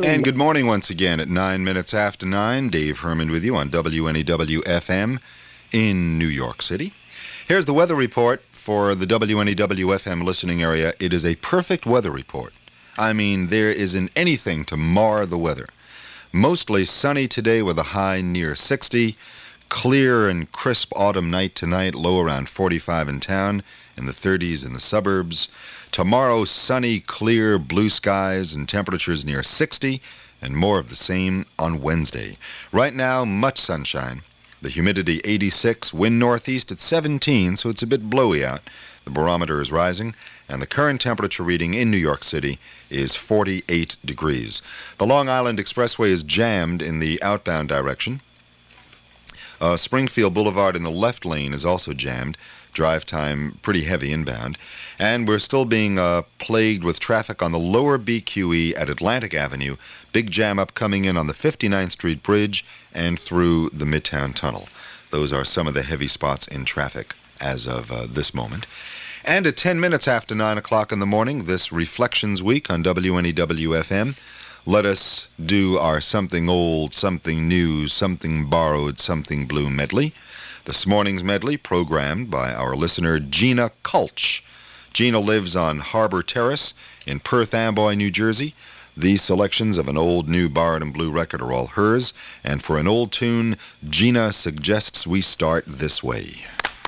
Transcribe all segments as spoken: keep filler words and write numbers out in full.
morning. And good morning once again at nine minutes after nine. Dave Herman with you on W N E W F M in New York City. Here's the weather report for the W N E W F M listening area. It is a perfect weather report. I mean, there isn't anything to mar the weather. Mostly sunny today with a high near sixty. Clear and crisp autumn night tonight, low around forty-five in town, in the thirties in the suburbs. Tomorrow, sunny, clear, blue skies and temperatures near sixty, and more of the same on Wednesday. Right now, much sunshine. The humidity eighty-six, wind northeast at seventeen, so it's a bit blowy out. The barometer is rising, and the current temperature reading in New York City is forty-eight degrees. The Long Island Expressway is jammed in the outbound direction. Uh, Springfield Boulevard in the left lane is also jammed. Drive time pretty heavy inbound. And we're still being uh, plagued with traffic on the lower B Q E at Atlantic Avenue. Big jam up coming in on the fifty-ninth Street Bridge and through the Midtown Tunnel. Those are some of the heavy spots in traffic as of uh, this moment. And at ten minutes after nine o'clock in the morning, this Reflections Week on W N E W F M, let us do our Something Old, Something New, Something Borrowed, Something Blue medley. This morning's medley programmed by our listener Gina Kulch. Gina lives on Harbor Terrace in Perth Amboy, New Jersey. These selections of an old, new, borrowed, and blue record are all hers. And for an old tune, Gina suggests we start this way.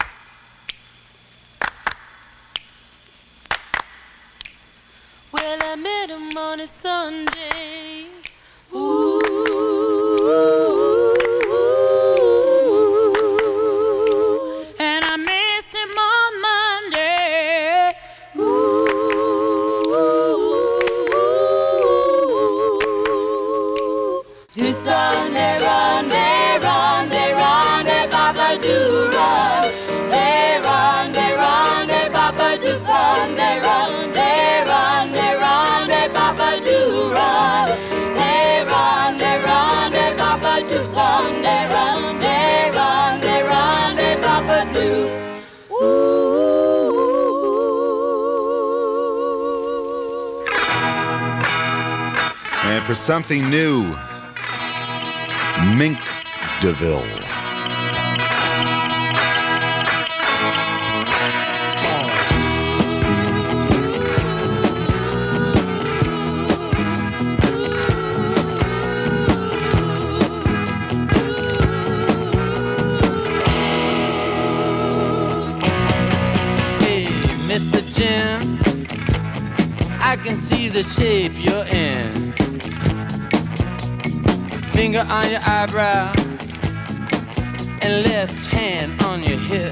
Well, I met him on a Sunday. Ooh. And I missed him on Monday. Ooh. To Sunday, run, they run, they run, they Papa do run. They run, they run, they Papa do Sunday run. They run, they run, they Papa do run. They run, they run, they Papa do Sunday run. They run, they run, they Papa do. And for something new, Mink DeVille. Mister Jim, I can see the shape you're in. Finger on your eyebrow and left hand on your hip.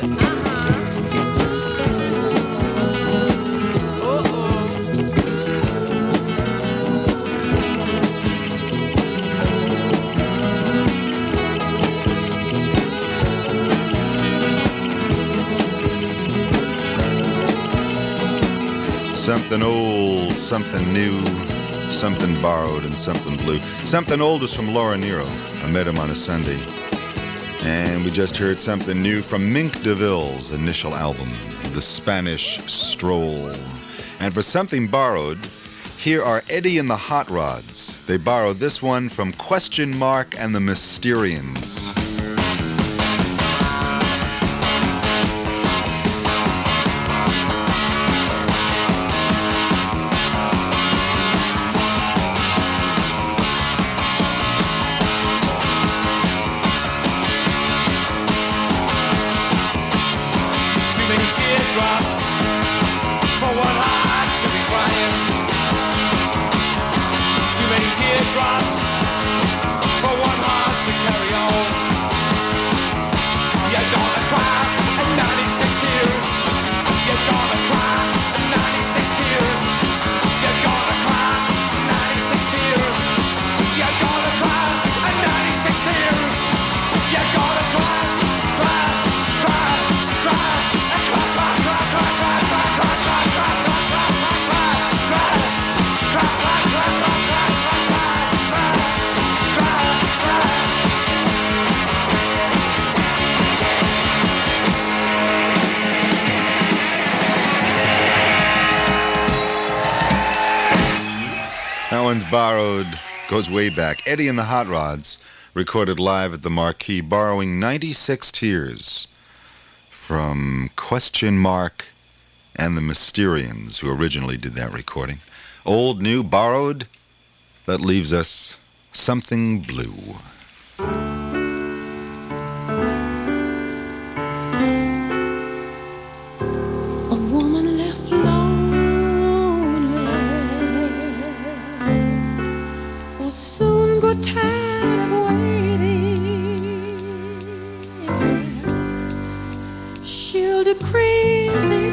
Something old, something new, something borrowed, and something blue. Something old is from Laura Nero. I met him on a Sunday. And we just heard something new from Mink DeVille's initial album, The Spanish Stroll. And for something borrowed, here are Eddie and the Hot Rods. They borrowed this one from Question Mark and the Mysterians. Borrowed Goes way back. Eddie and the Hot Rods recorded live at the Marquee, borrowing ninety-six Tears from Question Mark and the Mysterians, who originally did that recording. Old, new, borrowed. That leaves us Something Blue. A woman left lonely will soon grow tired of waiting. She'll do crazy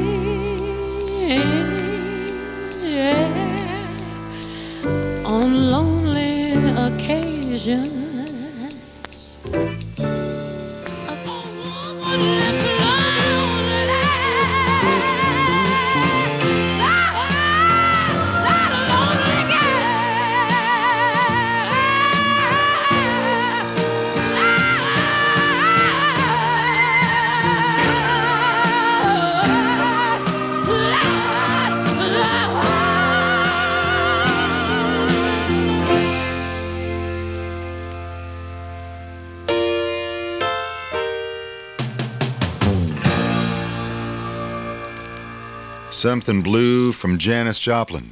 things, yeah, on lonely occasions. A woman left lonely, that lonely Something Blue from Janis Joplin.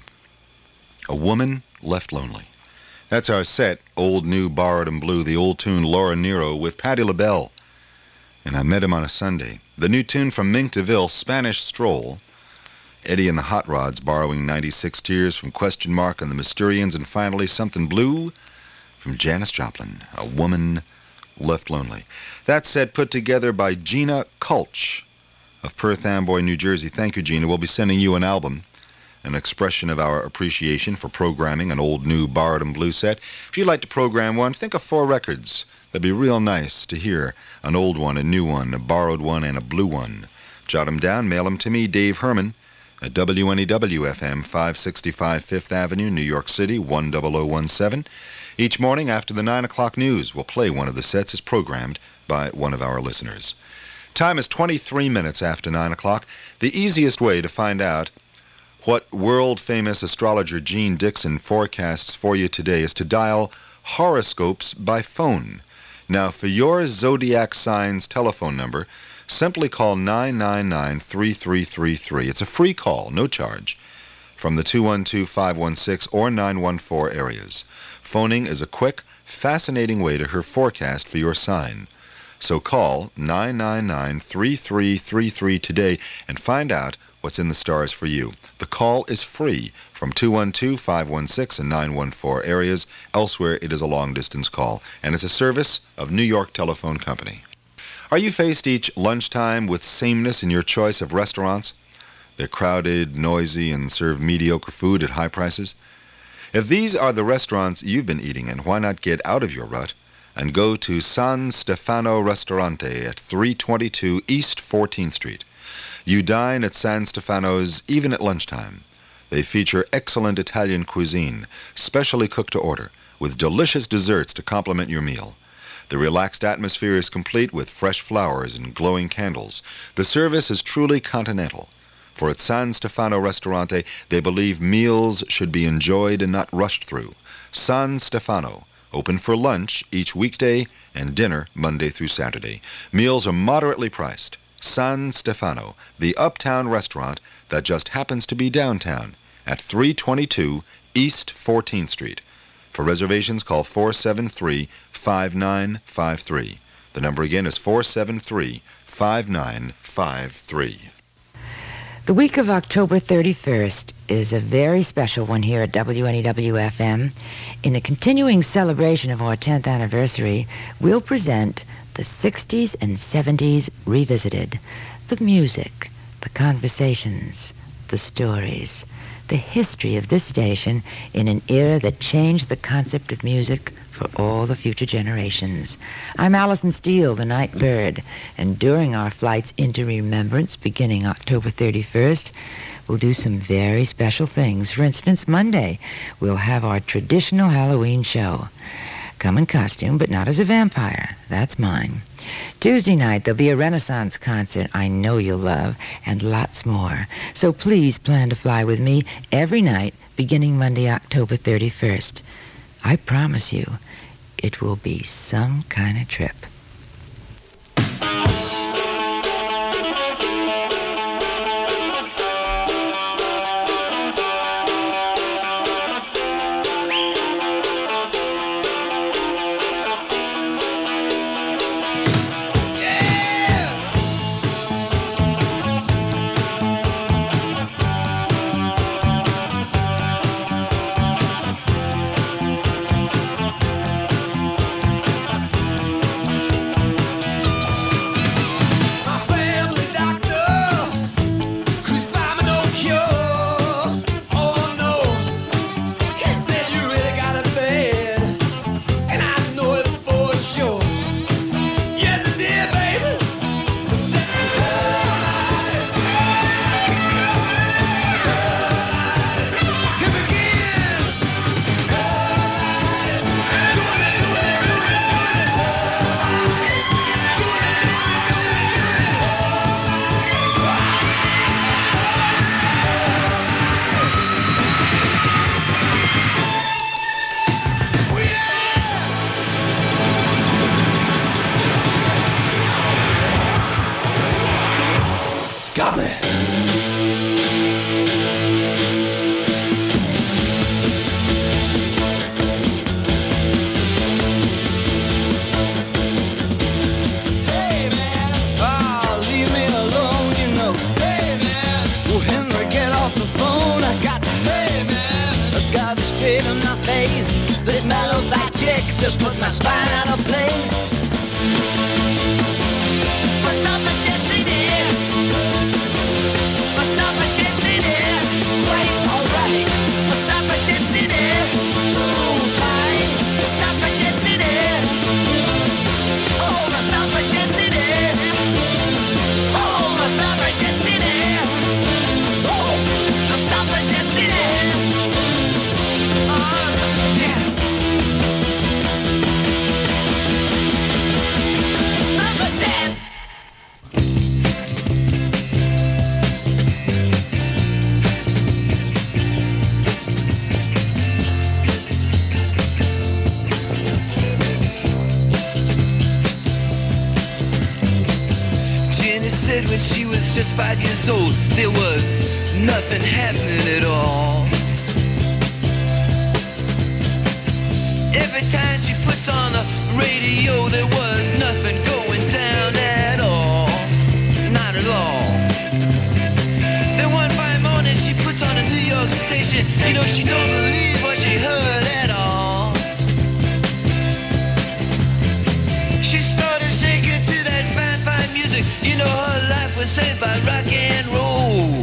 A Woman Left Lonely. That's our set, Old, New, Borrowed, and Blue, the old tune Laura Nyro with Patti LaBelle. And I Met Him on a Sunday. The new tune from Mink DeVille, Spanish Stroll. Eddie and the Hot Rods borrowing ninety-six Tears from Question Mark and the Mysterians. And finally, Something Blue from Janis Joplin, A Woman Left Lonely. That set put together by Gina Kulch of Perth Amboy, New Jersey. Thank you, Gina. We'll be sending you an album, an expression of our appreciation for programming an old, new, borrowed, and blue set. If you'd like to program one, think of four records. That'd be real nice to hear. An old one, a new one, a borrowed one, and a blue one. Jot them down, mail them to me, Dave Herman, at W N E W F M, five sixty-five Fifth Avenue, New York City, one zero zero one seven. Each morning after the nine o'clock news, we'll play one of the sets as programmed by one of our listeners. Time is twenty-three minutes after nine o'clock. The easiest way to find out what world-famous astrologer Gene Dixon forecasts for you today is to dial horoscopes by phone. Now, for your zodiac sign's telephone number, simply call nine nine nine, three three three three. It's a free call, no charge, from the two one two, five one six or nine one four areas. Phoning is a quick, fascinating way to hear forecast for your sign. So call nine nine nine, three three three three today and find out what's in the stars for you. The call is free from two one two, five one six and nine one four areas. Elsewhere, it is a long-distance call, and it's a service of New York Telephone Company. Are you faced each lunchtime with sameness in your choice of restaurants? They're crowded, noisy, and serve mediocre food at high prices. If these are the restaurants you've been eating in, why not get out of your rut and go to San Stefano Ristorante at three twenty-two East fourteenth Street. You dine at San Stefano's even at lunchtime. They feature excellent Italian cuisine, specially cooked to order, with delicious desserts to complement your meal. The relaxed atmosphere is complete with fresh flowers and glowing candles. The service is truly continental. For at San Stefano Ristorante, they believe meals should be enjoyed and not rushed through. San Stefano, open for lunch each weekday and dinner Monday through Saturday. Meals are moderately priced. San Stefano, the uptown restaurant that just happens to be downtown at three twenty-two East fourteenth Street. For reservations, call four seven three, five nine five three. The number again is four seven three, five nine five three. The week of October thirty-first is a very special one here at W N E W F M. In a continuing celebration of our tenth anniversary, we'll present the sixties and seventies revisited. The music, the conversations, the stories, the history of this station in an era that changed the concept of music for all the future generations. I'm Allison Steele, the night bird, and during our flights into remembrance beginning October thirty-first, we'll do some very special things. For instance, Monday, we'll have our traditional Halloween show. Come in costume, but not as a vampire. That's mine. Tuesday night, there'll be a Renaissance concert I know you'll love, and lots more. So please plan to fly with me every night beginning Monday, October thirty-first. I promise you, it will be some kind of trip. Just put my spine out of place. My suffragettes in here. My suffragettes in here. Right, alright. My suffragettes in here. So fine. My suffragettes in here. Oh, my suffragettes in here. Oh, my suffragettes in here. Oh, my suffragettes in here. Oh, suffragettes. When she was just five years old, there was nothing happening at all. Every time she puts on the radio, there was nothing going down at all. Not at all. Then one fine morning she puts on a New York station. You know, she don't believe what she heard at all. She started shaking to that fine, fine music. You know, her life was saved by rock and roll.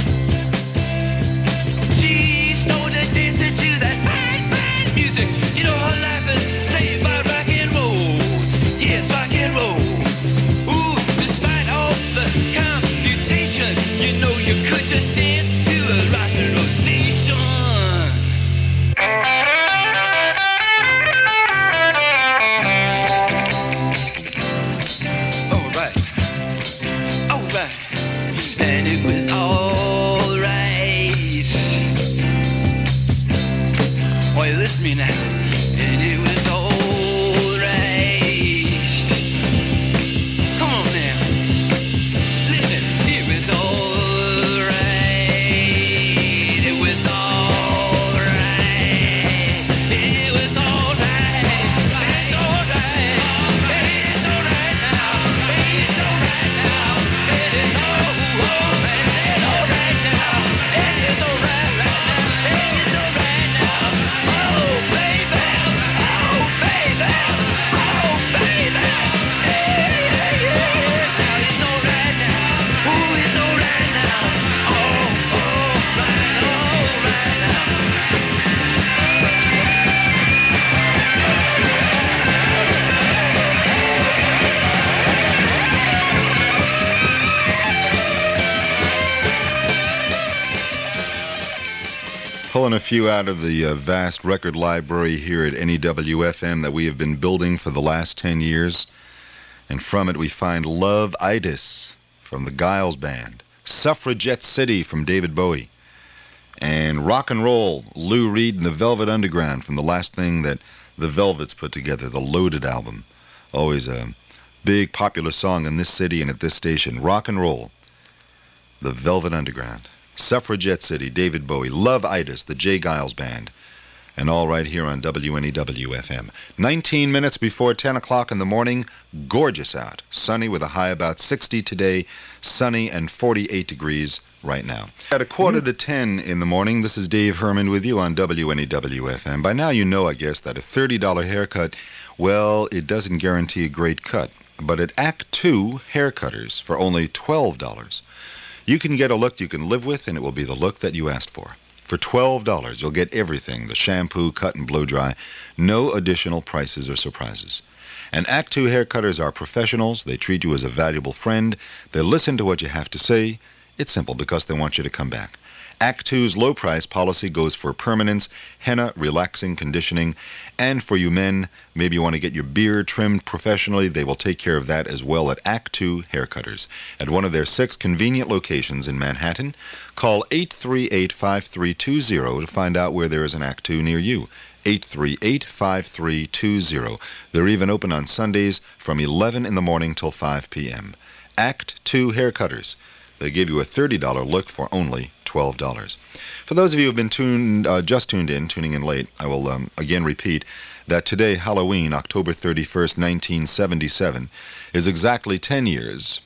She started dancing to that fine, fine music. You know, her life is saved by rock and roll. Yes, rock and roll. Ooh, despite all the computation, you know you could just dance to a rock and roll station. All right. All right. And it was all right. Oh, you listen to me now. And it was all right. Come on now. Listen. It was all right. It was all right. It was all right. It's all right. It's all right now. It's all right now. It is all right. It's all right now. It is all right right now. It is all right now. Oh baby, oh baby, oh baby. Hey, hey, hey. Now it's all right now. Ooh, it's all right now. Oh, all right, all right now. Pulling a few out of the uh, vast record library here at N E W F M that we have been building for the last ten years. And from it we find Love-itis from the Giles Band, Suffragette City from David Bowie, And rock and roll, Lou Reed and the Velvet Underground from the last thing that the Velvets put together, the Loaded album. Always a big popular song in this city and at this station. Rock and roll, the Velvet Underground. Suffragette City, David Bowie. Love Itis, the Jay Giles Band. And all right here on W N E W F M. nineteen minutes before ten o'clock in the morning, gorgeous out. Sunny with a high about sixty today, sunny and forty-eight degrees right now. At a quarter to ten in the morning, this is Dave Herman with you on W N E W F M. By now you know, I guess, that a thirty dollar haircut, well, it doesn't guarantee a great cut. But at Act two Haircutters, for only twelve dollars, you can get a look you can live with, and it will be the look that you asked for. For twelve dollars, you'll get everything, the shampoo, cut, and blow dry. No additional prices or surprises. And Act two Haircutters are professionals. They treat you as a valuable friend. They listen to what you have to say. It's simple because they want you to come back. Act two's low-price policy goes for permanence, henna, relaxing, conditioning, and for you men, maybe you want to get your beard trimmed professionally, they will take care of that as well at Act two Haircutters. At one of their six convenient locations in Manhattan, call eight three eight, five three two zero to find out where there is an Act two near you. eight three eight, five three two zero. They're even open on Sundays from eleven in the morning till five p.m. Act two Haircutters. They give you a thirty dollar look for only twelve dollars. For those of you who have been tuned, uh, just tuned in, tuning in late, I will um, again repeat that today, Halloween, October thirty-first, nineteen seventy-seven, is exactly ten years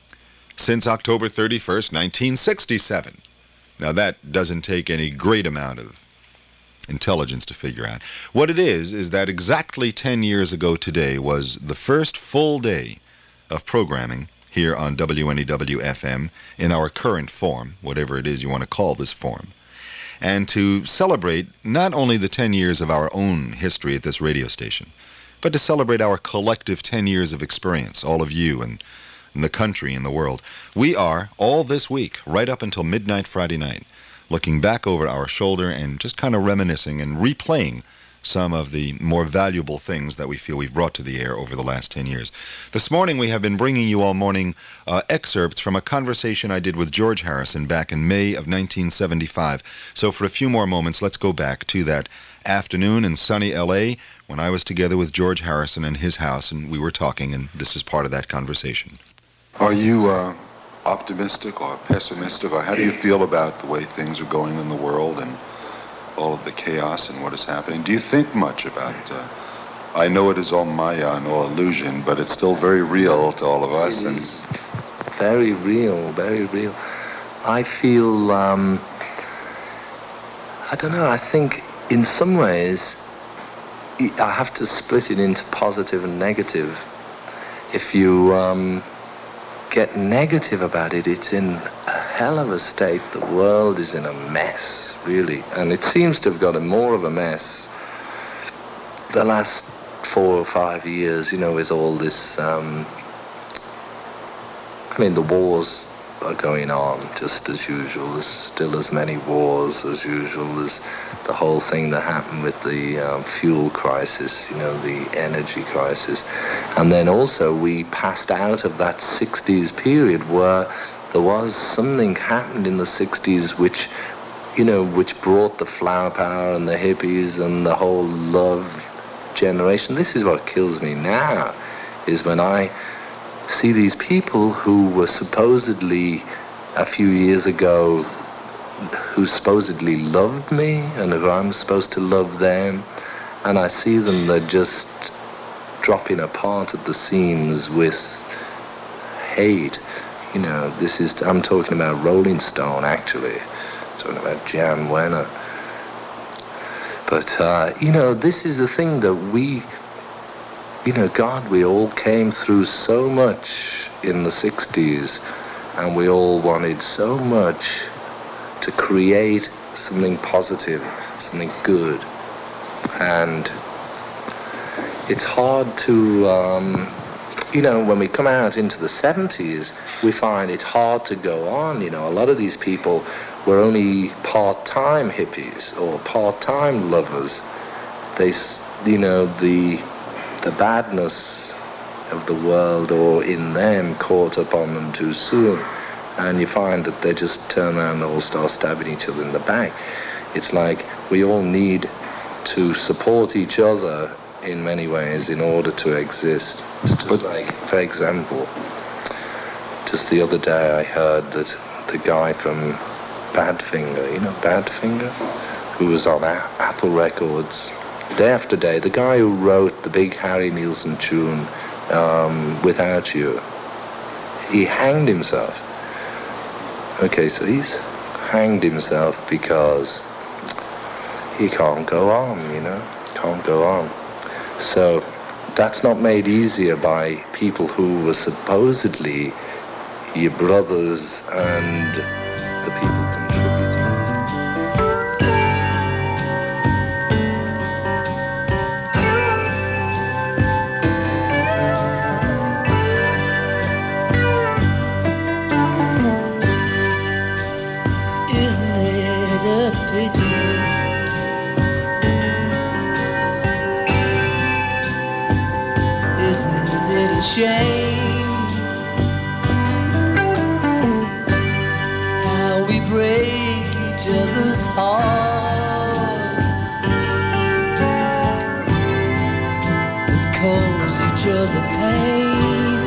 since October thirty-first, nineteen sixty-seven. Now that doesn't take any great amount of intelligence to figure out. What it is, is that exactly ten years ago today was the first full day of programming here on W N E W F M in our current form, whatever it is you want to call this form. And to celebrate not only the ten years of our own history at this radio station, but to celebrate our collective ten years of experience, all of you and, and the country and the world. We are, all this week, right up until midnight Friday night, looking back over our shoulder and just kind of reminiscing and replaying some of the more valuable things that we feel we've brought to the air over the last ten years. This morning we have been bringing you all morning uh, excerpts from a conversation I did with George Harrison back in May of nineteen seventy-five. So for a few more moments, let's go back to that afternoon in sunny L A when I was together with George Harrison in his house and we were talking, and this is part of that conversation. Are you uh, optimistic or pessimistic, or how do you feel about the way things are going in the world and all of the chaos and what is happening? Do you think much about, uh, I know it is all Maya and all illusion, but it's still very real to all of us. It and is very real, very real. I feel, um, I don't know, I think in some ways, I have to split it into positive and negative. If you um, get negative about it, it's in a hell of a state. The world is in a mess. Really, and it seems to have gotten more of a mess the last four or five years, you know, with all this, um, I mean, the wars are going on just as usual. There's still as many wars as usual. There's the whole thing that happened with the um, fuel crisis, you know, the energy crisis. And then also we passed out of that sixties period where there was something happened in the sixties which you know, which brought the flower power and the hippies and the whole love generation. This is what kills me now, is when I see these people who were supposedly, a few years ago, who supposedly loved me, and if I'm supposed to love them, and I see them, they're just dropping apart at the seams with hate. You know, this is, I'm talking about Rolling Stone, actually. Talking about Jan Wenner. But, uh, you know, this is the thing that we, you know, God, we all came through so much in the sixties, and we all wanted so much to create something positive, something good. And it's hard to, um, you know, when we come out into the seventies, we find it hard to go on. You know, a lot of these people were only part-time hippies or part-time lovers. They, you know, the the badness of the world or in them caught up on them too soon. and you find that they just turn around and all start stabbing each other in the back. It's like we all need to support each other in many ways in order to exist. It's just But- like, for example, just the other day I heard that the guy from Badfinger, you know Badfinger, who was on A- Apple Records, day after day, the guy who wrote the big Harry Nilsson tune, um, Without You, he hanged himself. Okay, so he's hanged himself because he can't go on, you know, can't go on. So that's not made easier by people who were supposedly your brothers and the people contributing. Isn't it a pity? Isn't it a shame how we break each other's hearts and cause each other pain?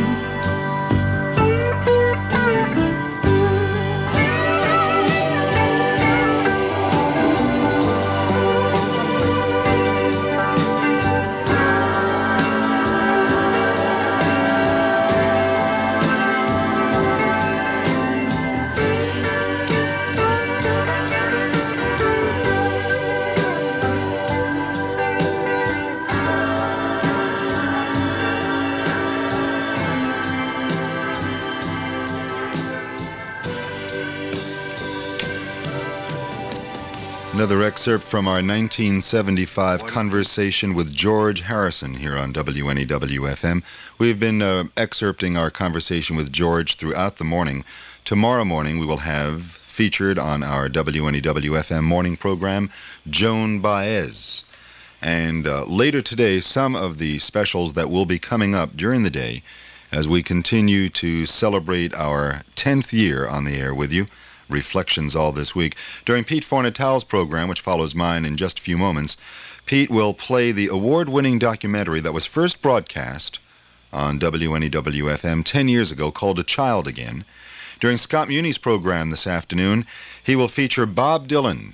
Another excerpt from our nineteen seventy-five conversation with George Harrison here on W N E W F M. We've been uh, excerpting our conversation with George throughout the morning. Tomorrow morning we will have featured on our W N E W F M morning program Joan Baez. And uh, later today, some of the specials that will be coming up during the day as we continue to celebrate our tenth year on the air with you. Reflections all this week. During Pete Fornatal's program, which follows mine in just a few moments, Pete will play the award-winning documentary that was first broadcast on W N E W F M ten years ago called A Child Again. During Scott Muni's program this afternoon, he will feature Bob Dylan,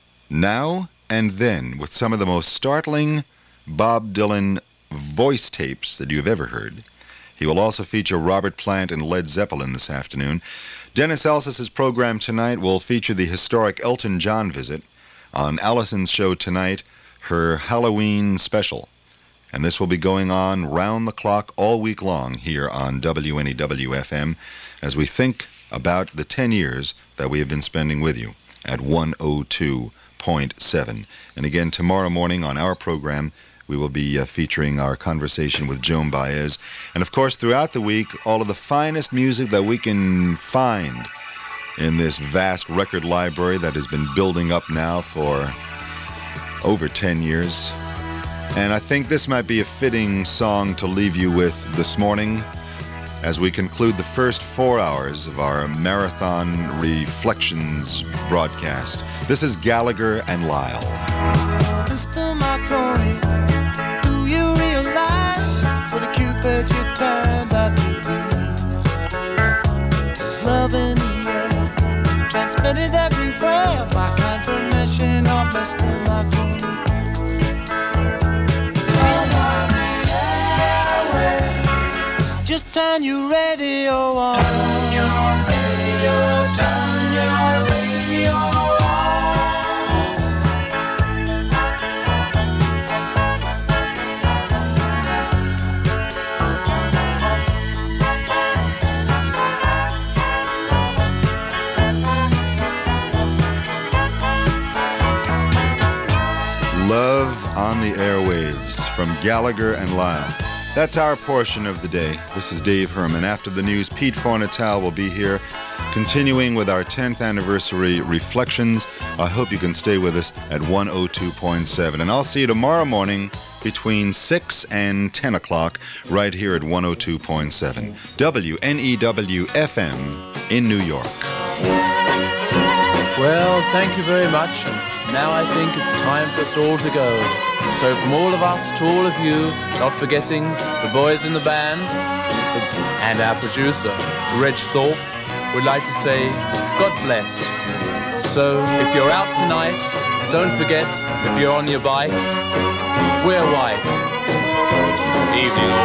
Now and Then, with some of the most startling Bob Dylan voice tapes that you've ever heard. He will also feature Robert Plant and Led Zeppelin this afternoon. Dennis Elsas's program tonight will feature the historic Elton John visit. On Allison's show tonight, her Halloween special. And this will be going on round the clock all week long here on W N E W F M as we think about the ten years that we have been spending with you at one oh two point seven. And again, tomorrow morning on our program, we will be uh, featuring our conversation with Joan Baez. And of course, throughout the week, all of the finest music that we can find in this vast record library that has been building up now for over ten years. And I think this might be a fitting song to leave you with this morning as we conclude the first four hours of our Marathon Reflections broadcast. This is Gallagher and Lyle. Mister Marconi, do you realize what a cupid you turned out to be? There's love in the air, transmitted everywhere by confirmation of Mister Marconi. Just turn your radio on. Turn your radio, turn your radio on. Love on the Airwaves from Gallagher and Lyle. That's our portion of the day. This is Dave Herman. After the news, Pete Fornatal will be here continuing with our tenth anniversary reflections. I hope you can stay with us at one oh two point seven. And I'll see you tomorrow morning between six and ten o'clock right here at one oh two point seven. W N E W F M in New York. Well, thank you very much. And now I think it's time for us all to go. So from all of us to all of you, not forgetting the boys in the band and our producer, Reg Thorpe, would like to say God bless. So if you're out tonight, don't forget, if you're on your bike, wear white. Evening all.